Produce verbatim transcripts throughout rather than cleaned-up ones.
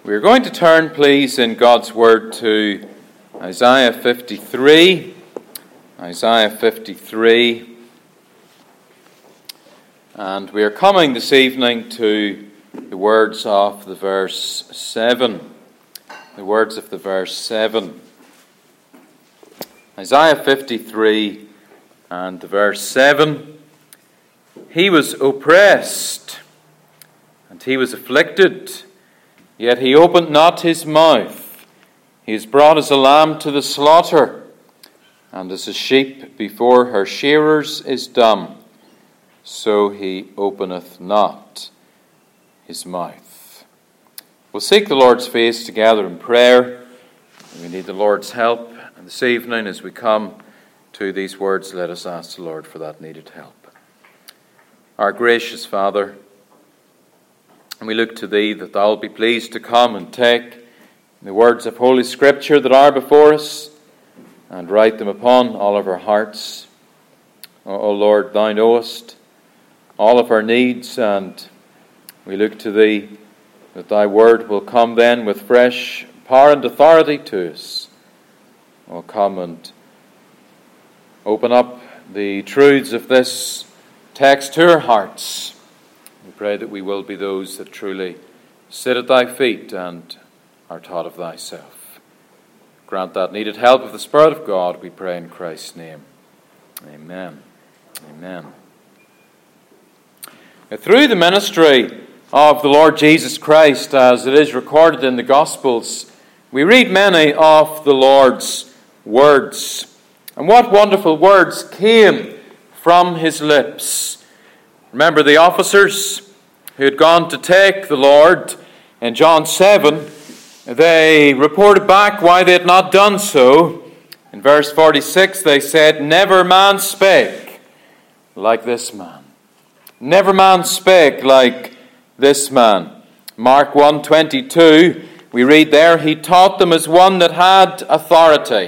We're going to turn, please, in God's Word to Isaiah fifty-three. Isaiah fifty-three. And we are coming this evening to the words of the verse seven. The words of the verse seven. Isaiah fifty-three and the verse seven. He was oppressed and he was afflicted, yet he opened not his mouth. He is brought as a lamb to the slaughter, and as a sheep before her shearers is dumb, so he openeth not his mouth. We'll seek the Lord's face together in prayer. We need the Lord's help. And this evening, as we come to these words, let us ask the Lord for that needed help. Our gracious Father, and we look to Thee that Thou will be pleased to come and take the words of Holy Scripture that are before us and write them upon all of our hearts. O, o Lord, Thou knowest all of our needs, and we look to Thee that Thy word will come then with fresh power and authority to us. O come and open up the truths of this text to our hearts. We pray that we will be those that truly sit at Thy feet and are taught of Thyself. Grant that needed help of the Spirit of God, we pray in Christ's name. Amen. Amen. Through the ministry of the Lord Jesus Christ, as it is recorded in the Gospels, we read many of the Lord's words. And what wonderful words came from His lips. Remember the officers who had gone to take the Lord in John seven. They reported back why they had not done so. In verse forty-six they said, "Never man spake like this man." Never man spake like this man. Mark one twenty-two, we read there, "He taught them as one that had authority,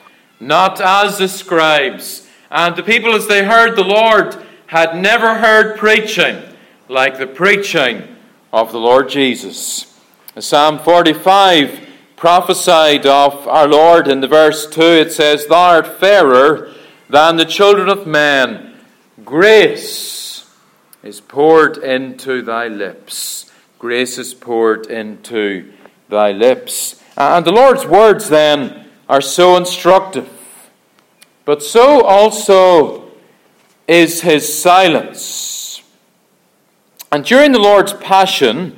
not as the scribes." And the people, as they heard the Lord, had never heard preaching like the preaching of the Lord Jesus. Psalm forty-five prophesied of our Lord in the verse two. It says, "Thou art fairer than the children of men. Grace is poured into thy lips." Grace is poured into thy lips. And the Lord's words then are so instructive. But so also is His silence. And during the Lord's passion,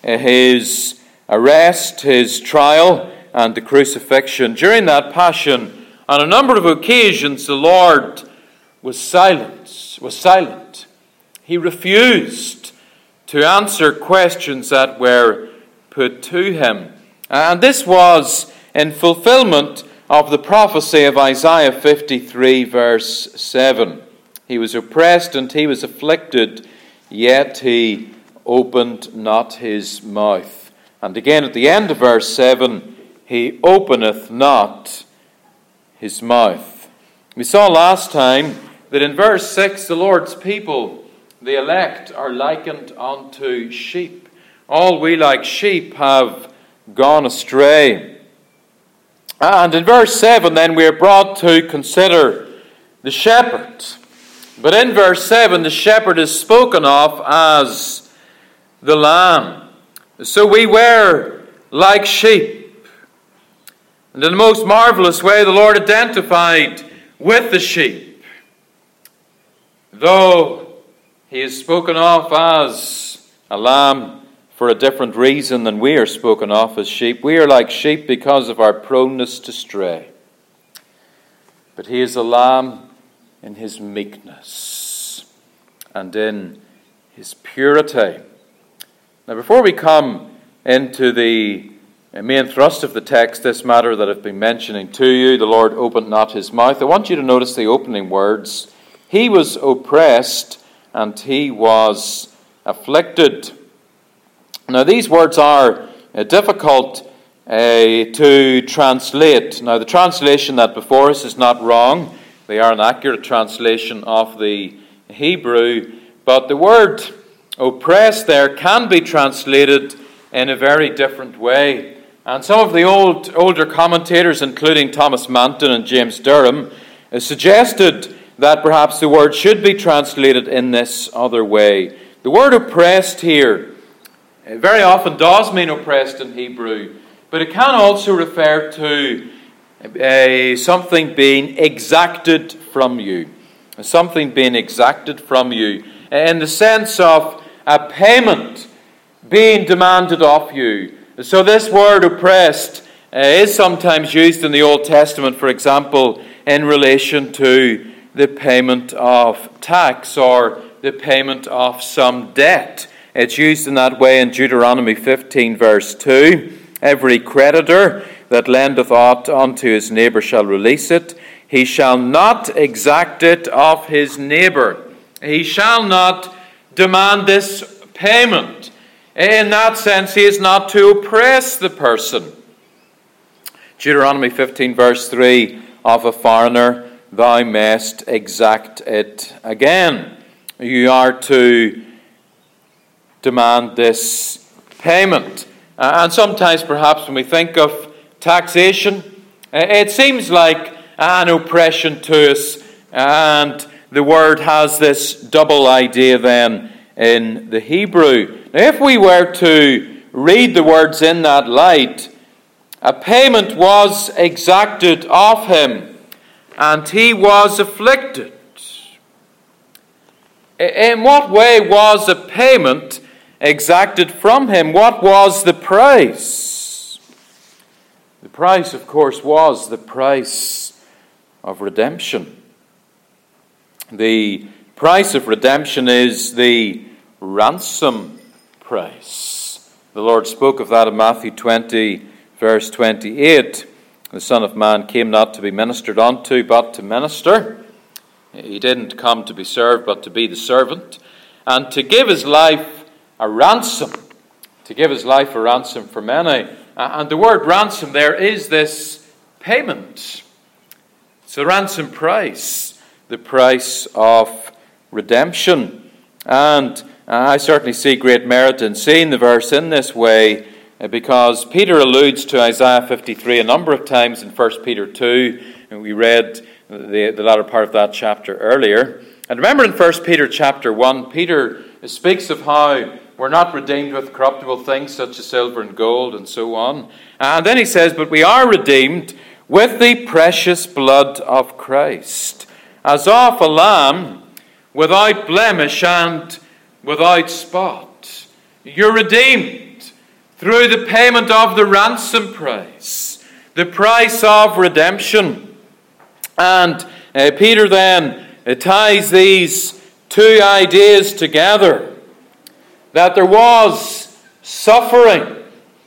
His arrest, His trial, and the crucifixion, during that passion, on a number of occasions, the Lord was silent. Was silent. He refused to answer questions that were put to Him. And this was in fulfillment of the prophecy of Isaiah fifty-three, verse seven. He was oppressed and He was afflicted, yet He opened not His mouth. And again at the end of verse seven, He openeth not His mouth. We saw last time that in verse six, the Lord's people, the elect, are likened unto sheep. All we like sheep have gone astray. And in verse seven then we are brought to consider the shepherd. But in verse seven, the shepherd is spoken of as the lamb. So we were like sheep. And in the most marvelous way, the Lord identified with the sheep. Though He is spoken of as a lamb for a different reason than we are spoken of as sheep, we are like sheep because of our proneness to stray. But He is a lamb in His meekness and in His purity. Now, before we come into the main thrust of the text, this matter that I've been mentioning to you, the Lord opened not His mouth, I want you to notice the opening words. He was oppressed and He was afflicted. Now, these words are uh, difficult uh, to translate. Now, the translation that before us is not wrong. They are an accurate translation of the Hebrew. But the word oppressed there can be translated in a very different way. And some of the old older commentators, including Thomas Manton and James Durham, uh, suggested that perhaps the word should be translated in this other way. The word oppressed here uh, very often does mean oppressed in Hebrew, but it can also refer to uh, something being exacted from you. Something being exacted from you, in the sense of a payment being demanded of you. So this word oppressed uh, is sometimes used in the Old Testament, for example, in relation to the payment of tax or the payment of some debt. It's used in that way in Deuteronomy fifteen, verse two. Every creditor that lendeth aught unto his neighbour shall release it. He shall not exact it of his neighbour. He shall not demand this payment. In that sense, he is not to oppress the person. Deuteronomy fifteen, verse three, of a foreigner, thou mayst exact it again. You are to demand this payment. And sometimes, perhaps, when we think of taxation, it seems like an oppression to us, and the word has this double idea then in the Hebrew. Now, if we were to read the words in that light, a payment was exacted of him, and he was afflicted. In what way was a payment exacted from him? What was the price? The price, of course, was the price of redemption. The price of redemption is the ransom price. The Lord spoke of that in Matthew twenty, verse twenty-eight. The Son of Man came not to be ministered unto, but to minister. He didn't come to be served, but to be the servant, and to give his life a ransom. To give his life a ransom for many. And the word ransom there is this payment. It's the ransom price, the price of redemption. And I certainly see great merit in seeing the verse in this way, because Peter alludes to Isaiah fifty-three a number of times in First Peter two, and we read the, the latter part of that chapter earlier. And remember in First Peter chapter one, Peter speaks of how we're not redeemed with corruptible things such as silver and gold and so on. And then he says, but we are redeemed with the precious blood of Christ, as of a lamb without blemish and without spot. You're redeemed through the payment of the ransom price, the price of redemption. And uh, Peter then uh, ties these two ideas together, that there was suffering,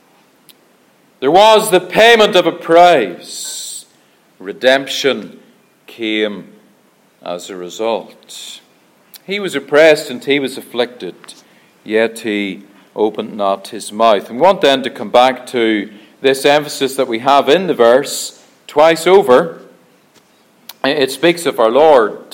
there was the payment of a price. Redemption came as a result. He was oppressed and he was afflicted, yet he opened not his mouth. And we want then to come back to this emphasis that we have in the verse twice over. It speaks of our Lord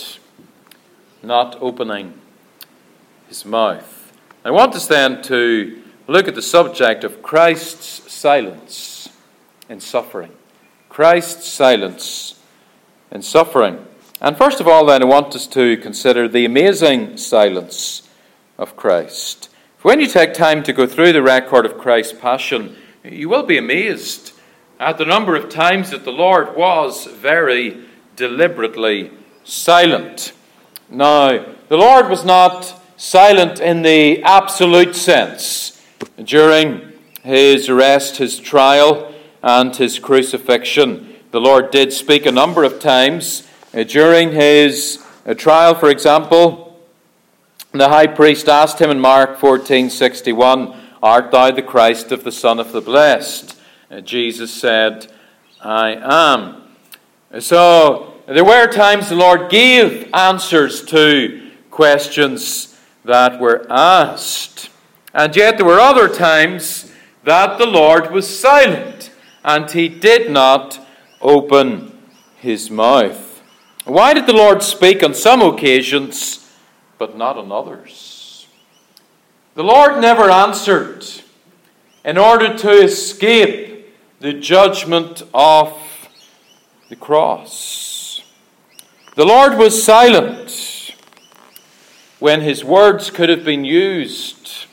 not opening his mouth. I want us then to look at the subject of Christ's silence in suffering. Christ's silence in suffering. And first of all then I want us to consider the amazing silence of Christ. For when you take time to go through the record of Christ's passion, you will be amazed at the number of times that the Lord was very deliberately silent. Now, the Lord was not silent in the absolute sense during his arrest, his trial, and his crucifixion. The Lord did speak a number of times during his trial. For example, the high priest asked him in Mark fourteen sixty-one, art thou the Christ of the Son of the Blessed? Jesus said, I am. So there were times the Lord gave answers to questions that were asked. And yet there were other times that the Lord was silent and he did not open his mouth. Why did the Lord speak on some occasions but not on others? The Lord never answered in order to escape the judgment of the cross. The Lord was silent when his words could have been used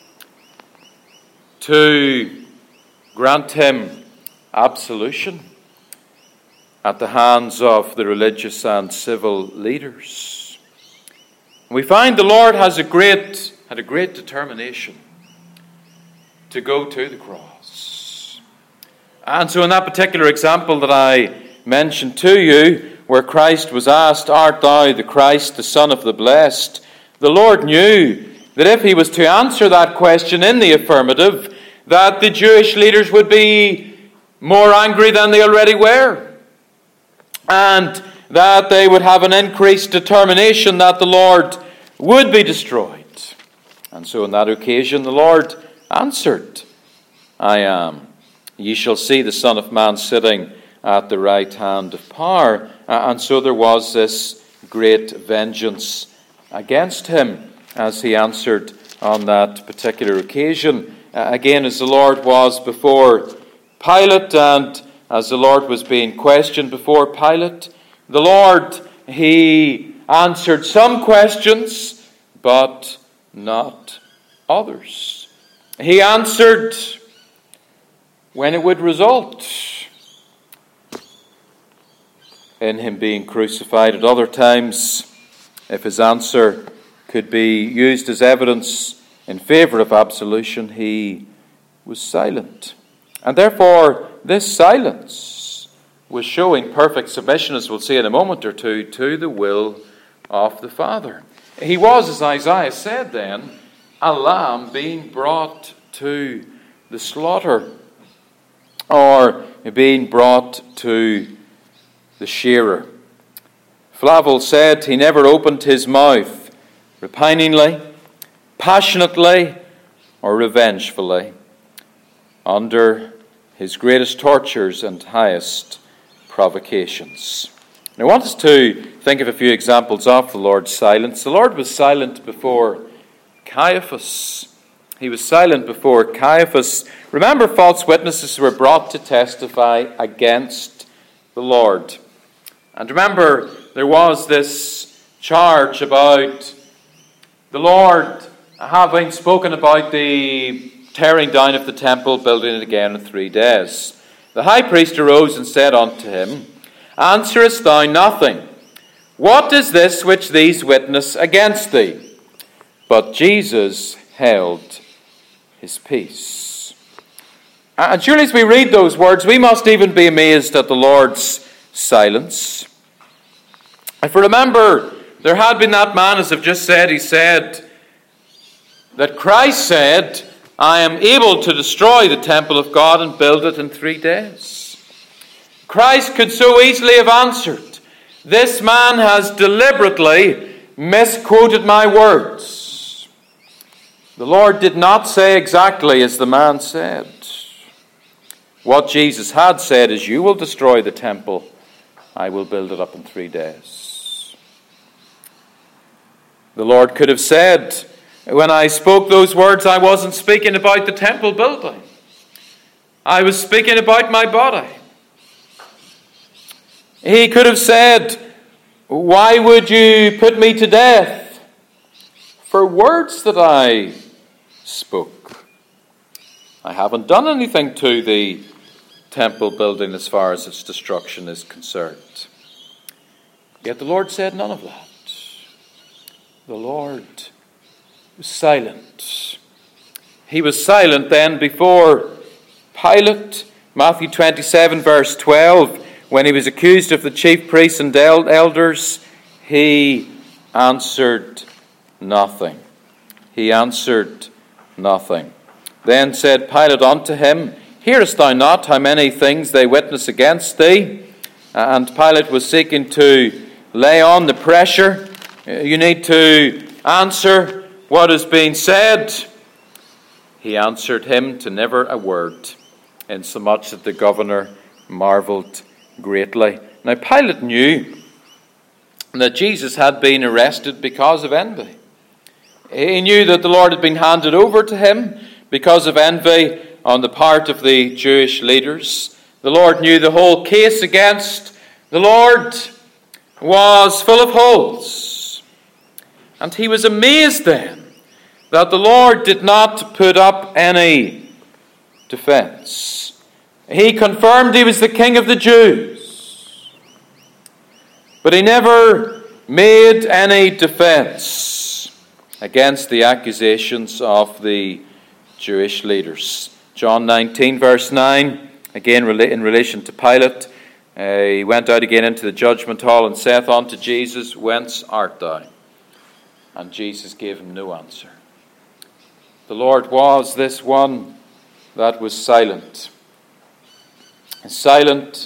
to grant him absolution at the hands of the religious and civil leaders. We find the Lord has a great, had a great determination to go to the cross. And so in that particular example that I mentioned to you, where Christ was asked, "Art thou the Christ, the Son of the Blessed?" the Lord knew that if he was to answer that question in the affirmative, that the Jewish leaders would be more angry than they already were, and that they would have an increased determination that the Lord would be destroyed. And so on that occasion the Lord answered, "I am. Ye shall see the Son of Man sitting at the right hand of power." And so there was this great vengeance against him as he answered on that particular occasion. Again, as the Lord was before Pilate, and as the Lord was being questioned before Pilate, the Lord, he answered some questions, but not others. He answered when it would result in him being crucified. At other times, if his answer could be used as evidence in favor of absolution, he was silent. And therefore, this silence was showing perfect submission, as we'll see in a moment or two, to the will of the Father. He was, as Isaiah said then, a lamb being brought to the slaughter, or being brought to the shearer. Flavel said he never opened his mouth repiningly, passionately, or revengefully under his greatest tortures and highest provocations. And I want us to think of a few examples of the Lord's silence. The Lord was silent before Caiaphas. He was silent before Caiaphas. Remember, false witnesses were brought to testify against the Lord. And remember, there was this charge about the Lord having spoken about the tearing down of the temple, building it again in three days. The high priest arose and said unto him, "Answerest thou nothing? What is this which these witness against thee?" But Jesus held his peace. And surely as we read those words, we must even be amazed at the Lord's silence. If we remember, there had been that man, as I've just said, he said that Christ said, "I am able to destroy the temple of God and build it in three days." Christ could so easily have answered, "This man has deliberately misquoted my words." The Lord did not say exactly as the man said. What Jesus had said is, "You will destroy the temple, I will build it up in three days." The Lord could have said, "When I spoke those words, I wasn't speaking about the temple building. I was speaking about my body." He could have said, "Why would you put me to death for words that I spoke? I haven't done anything to the temple building as far as its destruction is concerned." Yet the Lord said none of that. The Lord was silent. He was silent then before Pilate. Matthew twenty-seven verse twelve, when he was accused of the chief priests and elders, he answered nothing. He answered nothing. Then said Pilate unto him, "Hearest thou not how many things they witness against thee?" And Pilate was seeking to lay on the pressure. You need to answer what is being said. He answered him to never a word, insomuch that the governor marveled greatly. Now Pilate knew that Jesus had been arrested because of envy. He knew that the Lord had been handed over to him because of envy, on the part of the Jewish leaders. The Lord knew the whole case against the Lord was full of holes. And he was amazed then that the Lord did not put up any defense. He confirmed he was the King of the Jews, but he never made any defense against the accusations of the Jewish leaders. John nineteen, verse nine, again in relation to Pilate, uh, he went out again into the judgment hall and saith unto Jesus, Whence art thou? And Jesus gave him no answer. The Lord was this one that was silent. Silent,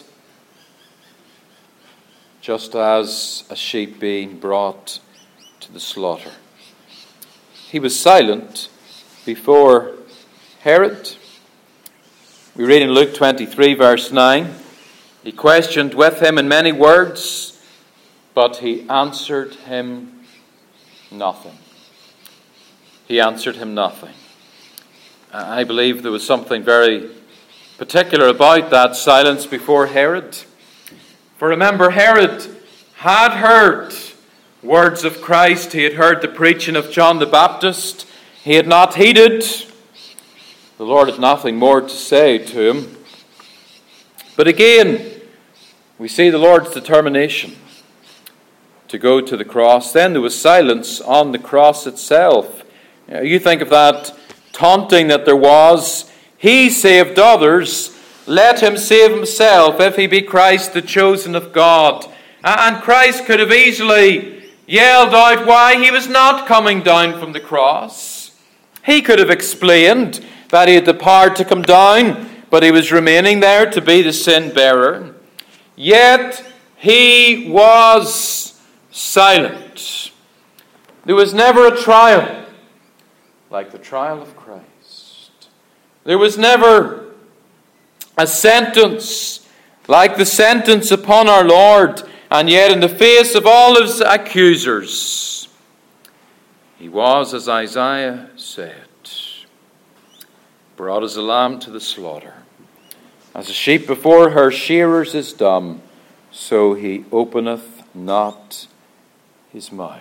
just as a sheep being brought to the slaughter. He was silent before Herod. We read in Luke twenty-three, verse nine, he questioned with him in many words, but he answered him nothing. He answered him nothing. I believe there was something very particular about that silence before Herod. For remember, Herod had heard words of Christ. He had heard the preaching of John the Baptist. He had not heeded. The Lord had nothing more to say to him. But again, we see the Lord's determination to go to the cross. Then there was silence on the cross itself. You think of that taunting that there was. He saved others, let him save himself if he be Christ, the chosen of God. And Christ could have easily yelled out why he was not coming down from the cross. He could have explained that he had the power to come down, but he was remaining there to be the sin bearer. Yet he was silent. There was never a trial like the trial of Christ. There was never a sentence like the sentence upon our Lord, and yet in the face of all his accusers, he was, as Isaiah said, brought as a lamb to the slaughter. As a sheep before her shearers is dumb, so he openeth not his mouth.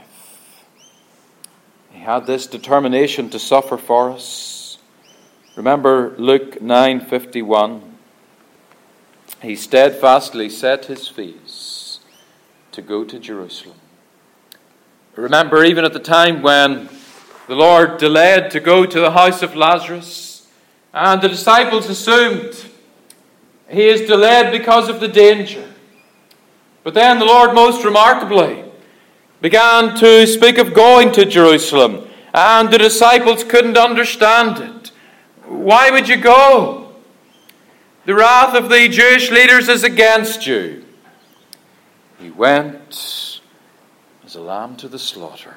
He had this determination to suffer for us. Remember Luke nine fifty-one. He steadfastly set his face to go to Jerusalem. Remember even at the time when the Lord delayed to go to the house of Lazarus, and the disciples assumed he is delayed because of the danger. But then the Lord most remarkably began to speak of going to Jerusalem, and the disciples couldn't understand it. Why would you go? The wrath of the Jewish leaders is against you. He went as a lamb to the slaughter.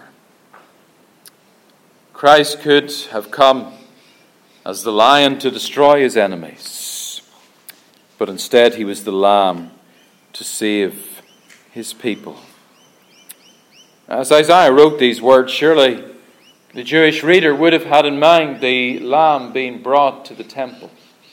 Christ could have come as the lion to destroy his enemies, but instead he was the lamb to save his people. As Isaiah wrote these words, surely the Jewish reader would have had in mind the lamb being brought to the temple.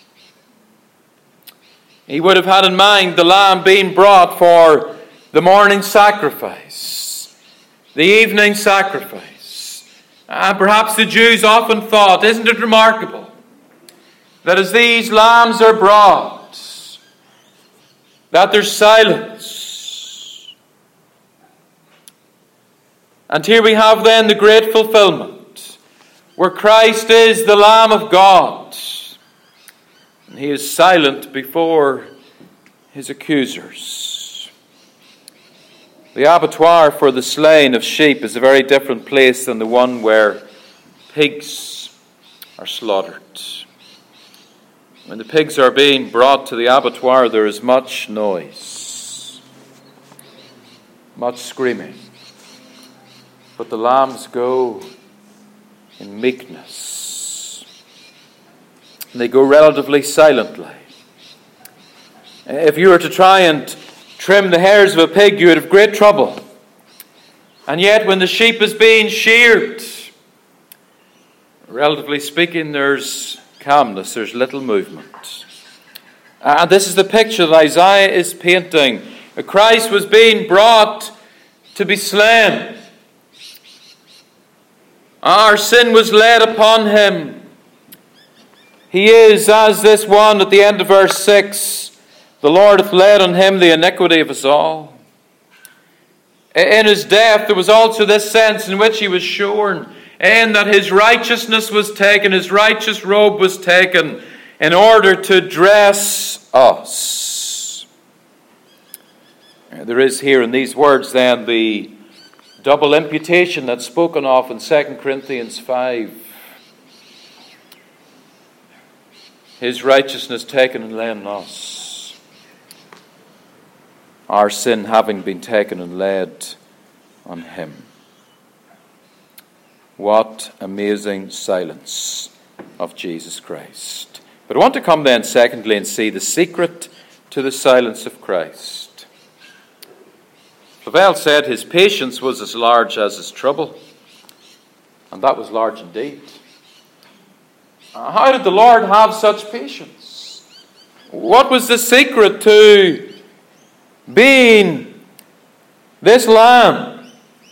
He would have had in mind the lamb being brought for the morning sacrifice, the evening sacrifice. And perhaps the Jews often thought, isn't it remarkable that as these lambs are brought, that there's silence. And here we have then the great fulfillment, where Christ is the Lamb of God. And he is silent before his accusers. The abattoir for the slaying of sheep is a very different place than the one where pigs are slaughtered. When the pigs are being brought to the abattoir, there is much noise, much screaming. But the lambs go in meekness. And they go relatively silently. If you were to try and trim the hairs of a pig, you would have great trouble. And yet when the sheep is being sheared, relatively speaking, there's calmness, there's little movement. And this is the picture that Isaiah is painting. Christ was being brought to be slain. Our sin was laid upon him. He is as this one at the end of verse six. The Lord hath laid on him the iniquity of us all. In his death there was also this sense in which he was shorn, in that his righteousness was taken, his righteous robe was taken, in order to dress us. There is here in these words then the double imputation that's spoken of in Second Corinthians five. His righteousness taken and laid on us. Our sin having been taken and laid on him. What amazing silence of Jesus Christ. But I want to come then secondly and see the secret to the silence of Christ. Flavel said his patience was as large as his trouble. And that was large indeed. How did the Lord have such patience? What was the secret to being this Lamb?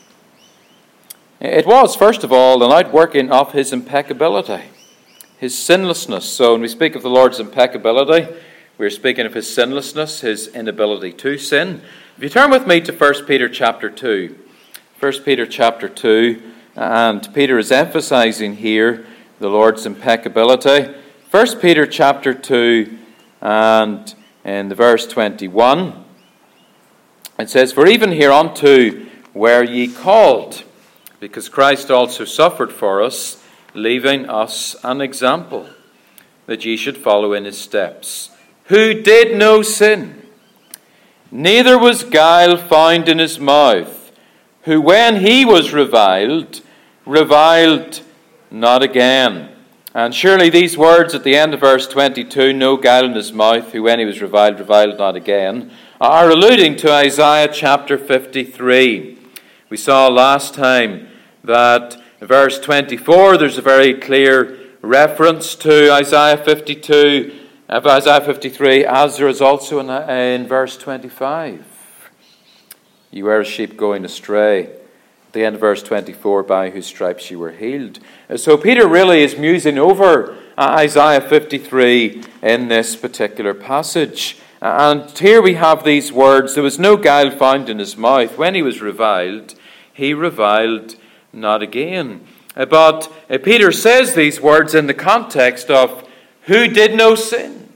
It was, first of all, an outworking of his impeccability, his sinlessness. So when we speak of the Lord's impeccability, we're speaking of his sinlessness, his inability to sin. If you turn with me to First Peter chapter two, First Peter chapter two, and Peter is emphasizing here the Lord's impeccability. First Peter chapter two, and in the verse twenty-one, it says, "For even hereunto were ye called, because Christ also suffered for us, leaving us an example, that ye should follow in his steps, who did no sin, neither was guile found in his mouth, who when he was reviled, reviled not again." And surely these words at the end of verse twenty-two, "no guile in his mouth, who when he was reviled, reviled not again," are alluding to Isaiah chapter fifty-three. We saw last time that in verse twenty-four there's a very clear reference to Isaiah fifty-two, of Isaiah fifty-three, as there is also in, in verse twenty-five. "You were as sheep going astray." At the end of verse twenty-four, "by whose stripes you were healed." So Peter really is musing over Isaiah fifty-three in this particular passage. And here we have these words, "There was no guile found in his mouth. When he was reviled, he reviled not again." But Peter says these words in the context of who did no sin.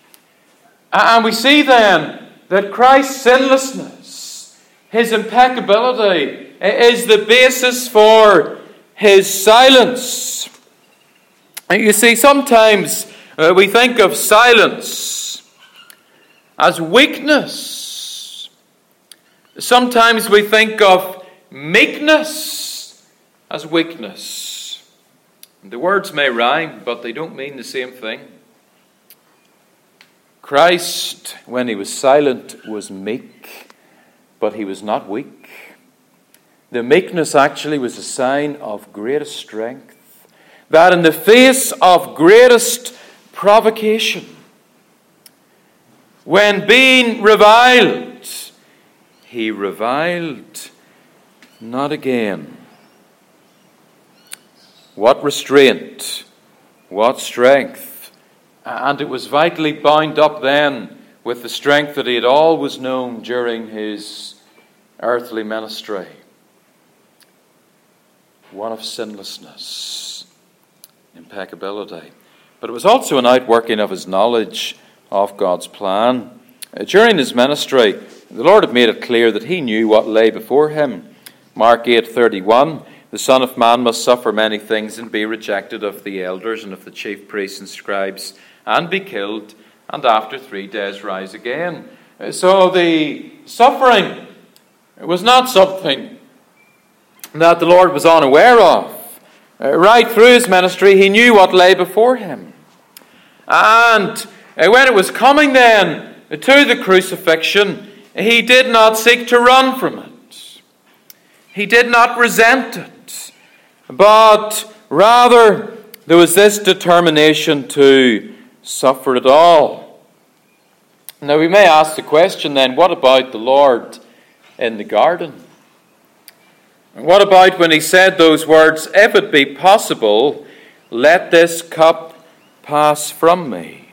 And we see then that Christ's sinlessness, his impeccability, is the basis for his silence. You see, sometimes uh, we think of silence as weakness. Sometimes we think of meekness as weakness. The words may rhyme, but they don't mean the same thing. Christ, when he was silent, was meek, but he was not weak. The meekness actually was a sign of greatest strength, that in the face of greatest provocation, when being reviled, he reviled not again. What restraint, what strength. And it was vitally bound up then with the strength that he had always known during his earthly ministry. One of sinlessness, impeccability. But it was also an outworking of his knowledge of God's plan. During his ministry, the Lord had made it clear that he knew what lay before him. Mark eight thirty-one, "The Son of Man must suffer many things and be rejected of the elders and of the chief priests and scribes, and be killed, and after three days rise again." So the suffering was not something that the Lord was unaware of. Right through his ministry, he knew what lay before him. And when it was coming then to the crucifixion, he did not seek to run from it. He did not resent it, but rather there was this determination to suffer it all. Now we may ask the question then, what about the Lord in the garden? And what about when he said those words, "If it be possible, let this cup pass from me"?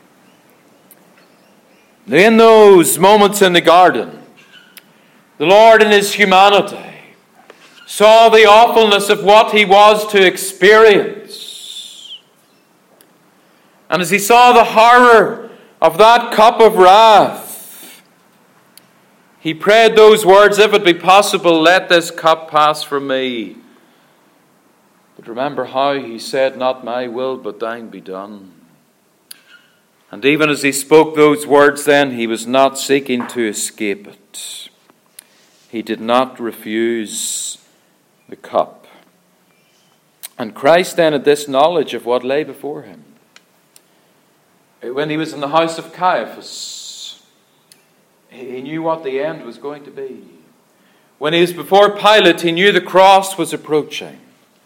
Now, in those moments in the garden, the Lord in his humanity saw the awfulness of what he was to experience. And as he saw the horror of that cup of wrath, he prayed those words, "If it be possible, let this cup pass from me." But remember how he said, "Not my will, but thine be done." And even as he spoke those words then, he was not seeking to escape it. He did not refuse the cup. And Christ then had this knowledge of what lay before him. When he was in the house of Caiaphas, he knew what the end was going to be. When he was before Pilate, he knew the cross was approaching.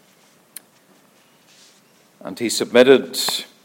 And he submitted.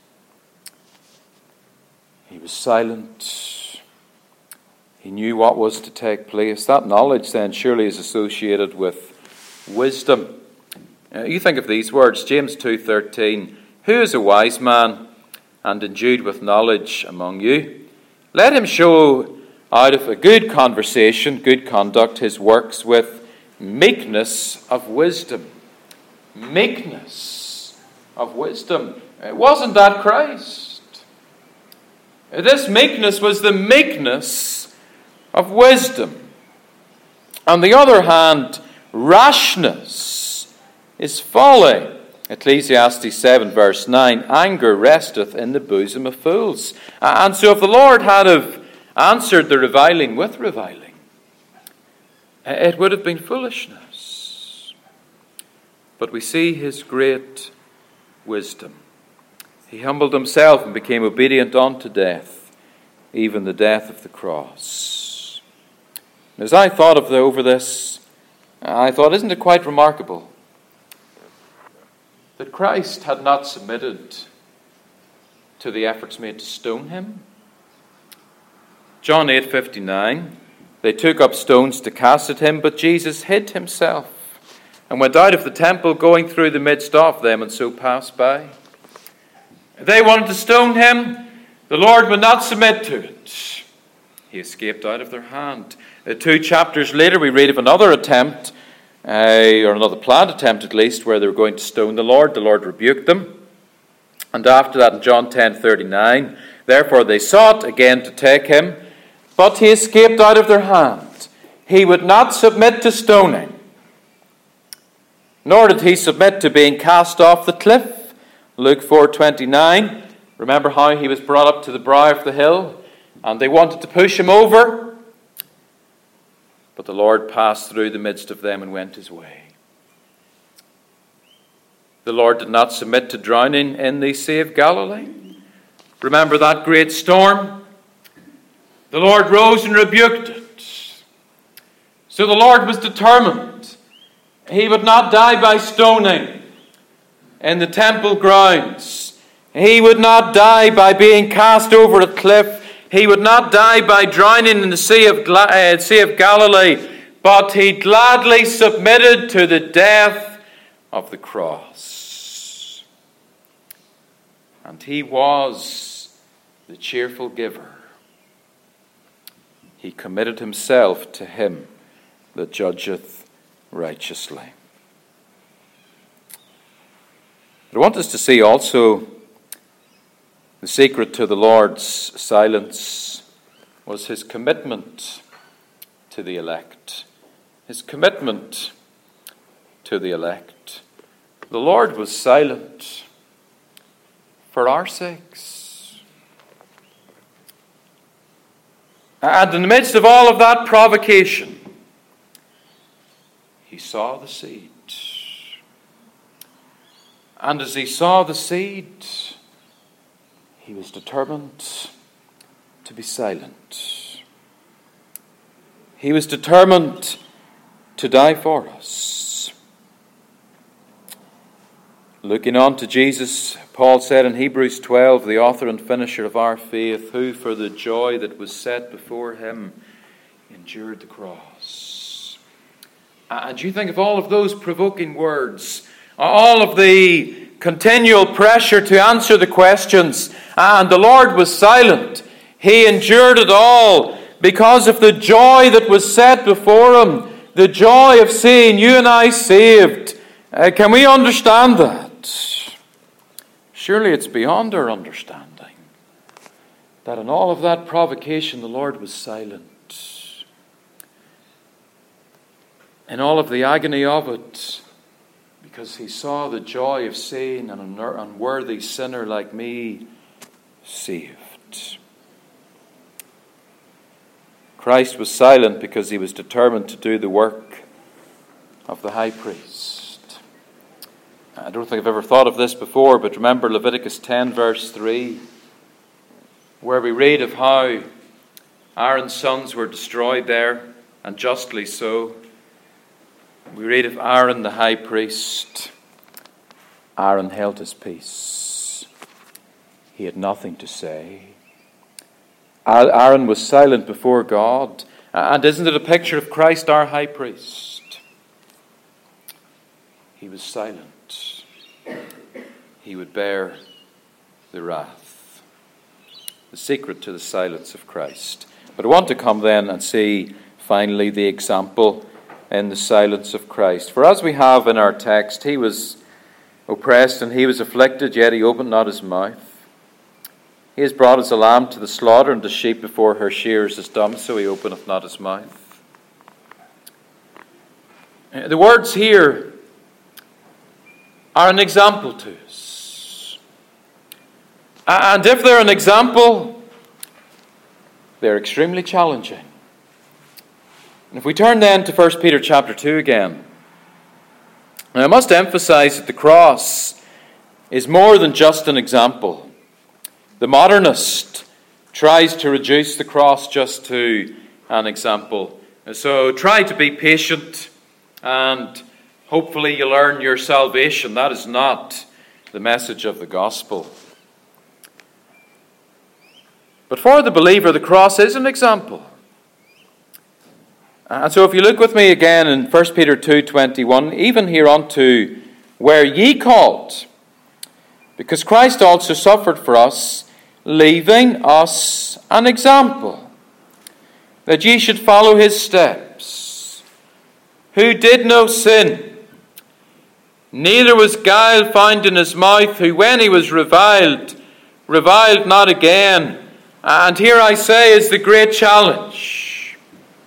He was silent. He knew what was to take place. That knowledge then surely is associated with wisdom. Uh, you think of these words, James two thirteen. "Who is a wise man and endued with knowledge among you? Let him show out of a good conversation, good conduct, his works with meekness of wisdom." Meekness of wisdom. Wasn't that Christ? This meekness was the meekness of wisdom. On the other hand, rashness is folly. Ecclesiastes seven verse nine, "Anger resteth in the bosom of fools." And so if the Lord had have answered the reviling with reviling, it would have been foolishness. But we see his great wisdom. He humbled himself and became obedient unto death, even the death of the cross. As I thought of the, over this, I thought, isn't it quite remarkable that Christ had not submitted to the efforts made to stone him? John eight fifty-nine, "They took up stones to cast at him, but Jesus hid himself and went out of the temple, going through the midst of them, and so passed by." They wanted to stone him. The Lord would not submit to it. He escaped out of their hand. Uh, two chapters later, we read of another attempt, uh, or another planned attempt at least, where they were going to stone the Lord. The Lord rebuked them. And after that, in John ten thirty-nine, "Therefore they sought again to take him, but he escaped out of their hand." He would not submit to stoning, nor did he submit to being cast off the cliff. Luke four twenty-nine, remember how he was brought up to the brow of the hill, and they wanted to push him over, but the Lord passed through the midst of them and went his way. The Lord did not submit to drowning in the Sea of Galilee. Remember that great storm? The Lord rose and rebuked it. So the Lord was determined. He would not die by stoning in the temple grounds. He would not die by being cast over a cliff. He would not die by drowning in the Sea of, uh, sea of Galilee. But he gladly submitted to the death of the cross. And he was the cheerful giver. He committed himself to him that judgeth righteously. But I want us to see also the secret to the Lord's silence was his commitment to the elect. His commitment to the elect. The Lord was silent for our sakes. And in the midst of all of that provocation, he saw the seed. And as he saw the seed, he was determined to be silent. He was determined to die for us. Looking on to Jesus, Paul said in Hebrews twelve, the author and finisher of our faith, who for the joy that was set before him endured the cross. And you think of all of those provoking words, all of the continual pressure to answer the questions, and the Lord was silent. He endured it all because of the joy that was set before him, the joy of seeing you and I saved. Uh, can we understand that? Surely it's beyond our understanding that in all of that provocation the Lord was silent. In all of the agony of it, because he saw the joy of seeing an unworthy sinner like me saved. Christ was silent because he was determined to do the work of the high priest. I don't think I've ever thought of this before, but remember Leviticus ten verse three, where we read of how Aaron's sons were destroyed there, and justly so. We read of Aaron the high priest. Aaron held his peace. He had nothing to say. Aaron was silent before God. And isn't it a picture of Christ our high priest? He was silent. He would bear the wrath. The secret to the silence of Christ. But I want to come then and see finally the example in the silence of Christ. For as we have in our text, he was oppressed and he was afflicted, yet he opened not his mouth. He is brought as a lamb to the slaughter, and the sheep before her shearers is dumb, so he openeth not his mouth. The words here are an example to us. And if they're an example, they're extremely challenging. And if we turn then to First Peter chapter two again, and I must emphasize that the cross is more than just an example. The modernist tries to reduce the cross just to an example. So try to be patient and hopefully you'll earn your salvation. That is not the message of the gospel. But for the believer, the cross is an example. And so if you look with me again in First Peter two twenty-one, even here unto where ye called, because Christ also suffered for us, leaving us an example, that ye should follow his steps, who did no sin, neither was guile found in his mouth, who when he was reviled, reviled not again. And here I say is the great challenge.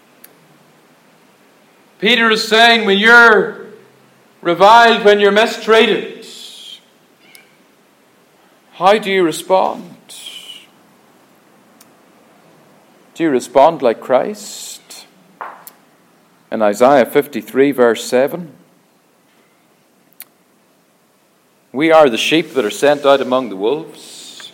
Peter is saying when you're reviled, when you're mistreated, how do you respond? Do you respond like Christ? In Isaiah fifty-three verse seven, we are the sheep that are sent out among the wolves.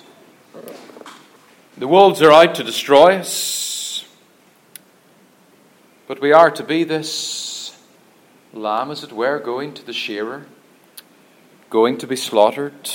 The wolves are out to destroy us. But we are to be this lamb, as it were, going to the shearer, going to be slaughtered,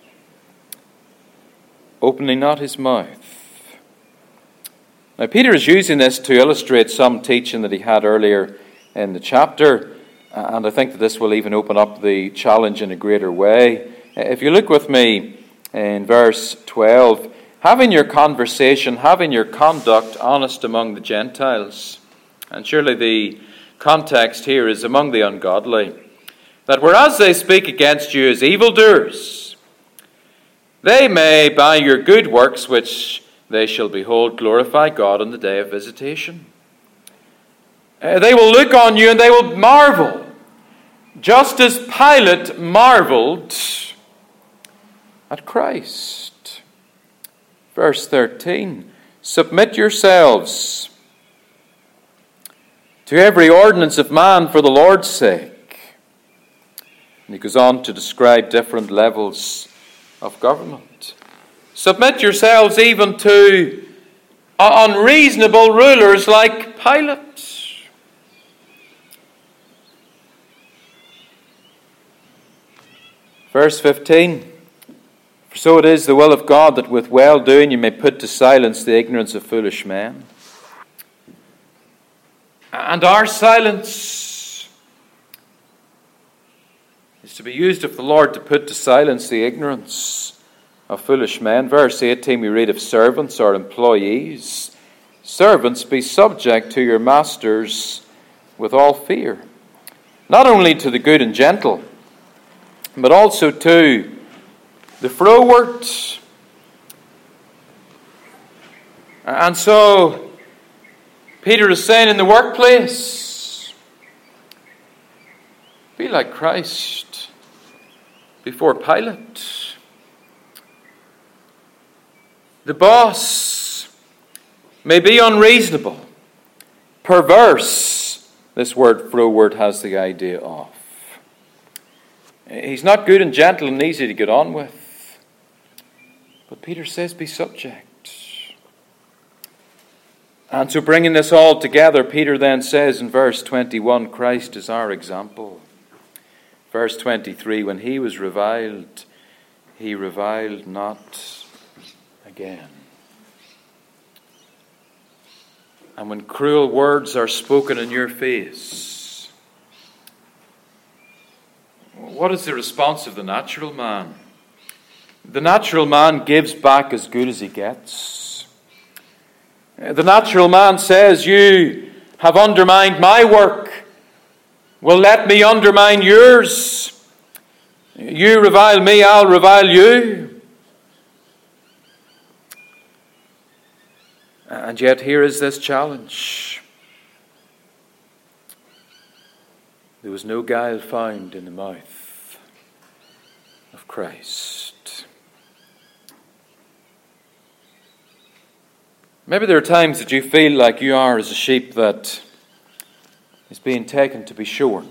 opening not his mouth. Now Peter is using this to illustrate some teaching that he had earlier in the chapter, and I think that this will even open up the challenge in a greater way. If you look with me in verse twelve, having your conversation, having your conduct honest among the Gentiles. And surely the context here is among the ungodly. That whereas they speak against you as evildoers, they may by your good works which they shall behold glorify God on the day of visitation. Uh, they will look on you and they will marvel, just as Pilate marveled at Christ. Verse thirteen, submit yourselves to every ordinance of man for the Lord's sake. And he goes on to describe different levels of government. Submit yourselves even to unreasonable rulers like Pilate. Verse fifteen. For so it is the will of God that with well-doing you may put to silence the ignorance of foolish men. And our silence is to be used of the Lord to put to silence the ignorance of foolish men. Verse eighteen, we read of servants or employees. Servants, be subject to your masters with all fear, not only to the good and gentle, but also to the froward. And so Peter is saying in the workplace, be like Christ before Pilate. The boss may be unreasonable, perverse. This word froward has the idea of. He's not good and gentle and easy to get on with. But Peter says, be subject. And so bringing this all together, Peter then says in verse twenty-one, Christ is our example. Verse twenty-three, when he was reviled, he reviled not again. And when cruel words are spoken in your face, what is the response of the natural man? The natural man gives back as good as he gets. The natural man says, you have undermined my work. Well, let me undermine yours. You revile me, I'll revile you. And yet here is this challenge. There was no guile found in the mouth of Christ. Maybe there are times that you feel like you are as a sheep that is being taken to be shorn.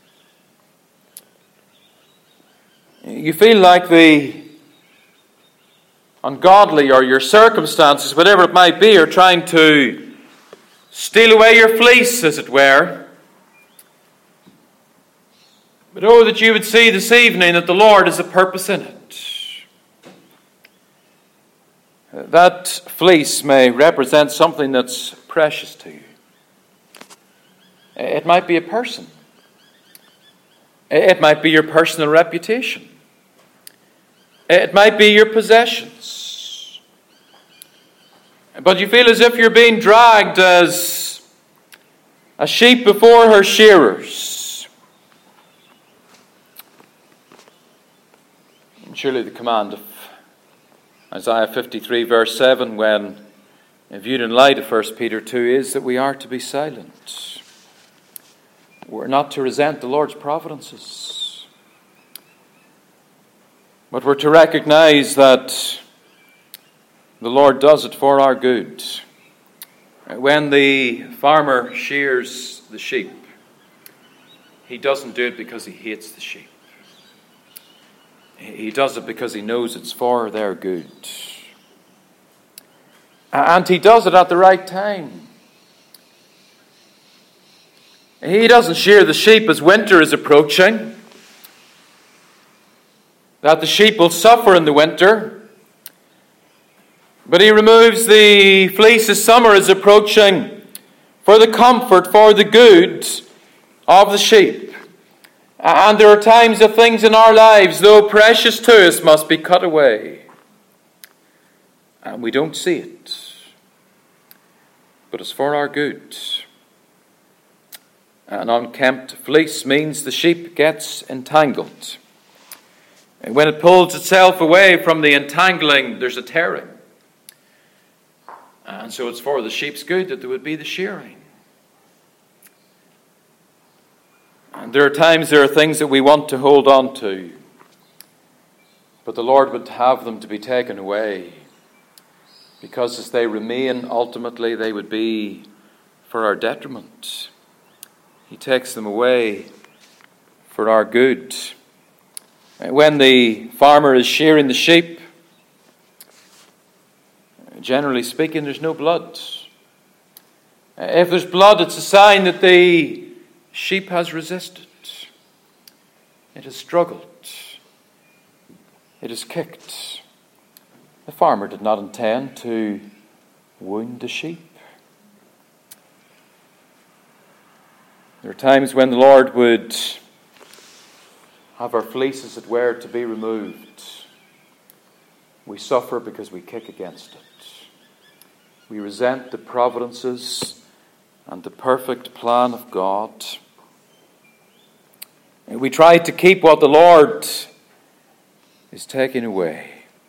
You feel like the ungodly or your circumstances, whatever it might be, are trying to steal away your fleece, as it were. But oh, that you would see this evening that the Lord has a purpose in it. That fleece may represent something that's precious to you. It might be a person. It might be your personal reputation. It might be your possessions. But you feel as if you're being dragged as a sheep before her shearers. And surely the command of Isaiah fifty-three verse seven, when viewed in light of First Peter two, is that we are to be silent. We're not to resent the Lord's providences, but we're to recognize that the Lord does it for our good. When the farmer shears the sheep, he doesn't do it because he hates the sheep. He does it because he knows it's for their good. And he does it at the right time. He doesn't shear the sheep as winter is approaching, that the sheep will suffer in the winter. But he removes the fleece as summer is approaching for the comfort, for the good of the sheep. And there are times that things in our lives, though precious to us, must be cut away. And we don't see it. But it's for our good. An unkempt fleece means the sheep gets entangled. And when it pulls itself away from the entangling, there's a tearing. And so it's for the sheep's good that there would be the shearing. And there are times there are things that we want to hold on to, but the Lord would have them to be taken away, because as they remain, ultimately they would be for our detriment. He takes them away for our good. When the farmer is shearing the sheep, generally speaking, there's no blood. If there's blood, it's a sign that the sheep has resisted. It has struggled. it is kicked. The farmer did not intend to wound the sheep. There are times when the Lord would have our fleece, as it were, to be removed. We suffer because we kick against it. We resent the providences and the perfect plan of God. And we try to keep what the Lord is taking away.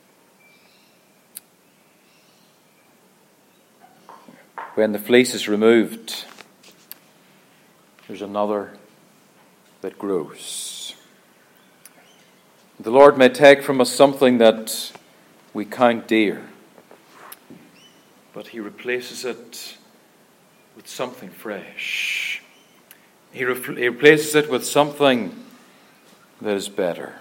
When the fleece is removed, there's another that grows. The Lord may take from us something that we count dear, but He replaces it with something fresh. He, re- he replaces it with something that is better.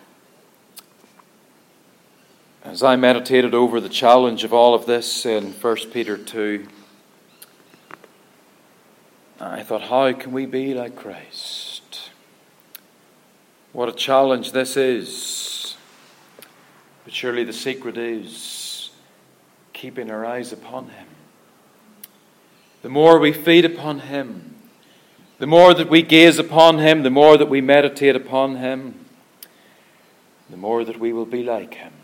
As I meditated over the challenge of all of this in First Peter two, I thought, how can we be like Christ? What a challenge this is. But surely the secret is keeping our eyes upon Him. The more we feed upon Him, the more that we gaze upon Him, the more that we meditate upon Him, the more that we will be like Him.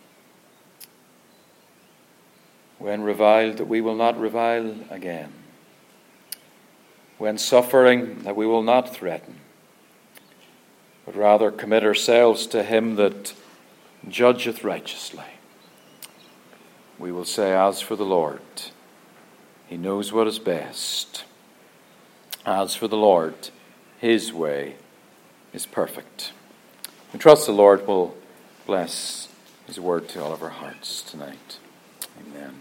When reviled, that we will not revile again. When suffering, that we will not threaten, but rather commit ourselves to Him that judgeth righteously. We will say, as for the Lord, He knows what is best. As for the Lord, His way is perfect. We trust the Lord will bless His word to all of our hearts tonight. Amen.